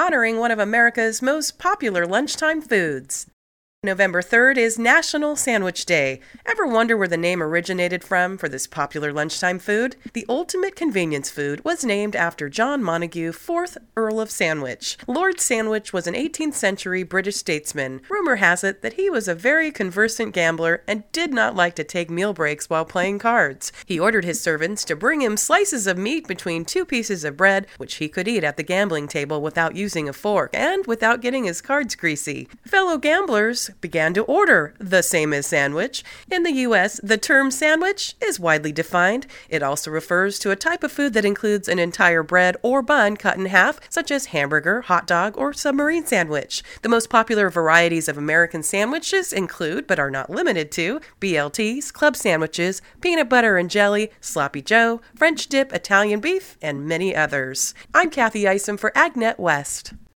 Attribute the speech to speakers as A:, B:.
A: honoring one of America's most popular lunchtime foods. November 3rd is National Sandwich Day. Ever wonder where the name originated from for this popular lunchtime food? The ultimate convenience food was named after John Montagu, 4th Earl of Sandwich. Lord Sandwich was an 18th century British statesman. Rumor has it that he was a very conversant gambler and did not like to take meal breaks while playing cards. He ordered his servants to bring him slices of meat between 2 pieces of bread, which he could eat at the gambling table without using a fork and without getting his cards greasy. Fellow gamblers began to order the same as sandwich. In the U.S., the term sandwich is widely defined. It also refers to a type of food that includes an entire bread or bun cut in half, such as hamburger, hot dog, or submarine sandwich. The most popular varieties of American sandwiches include, but are not limited to, BLTs, club sandwiches, peanut butter and jelly, sloppy joe, French dip, Italian beef, and many others. I'm Kathy Isom for AgNet West.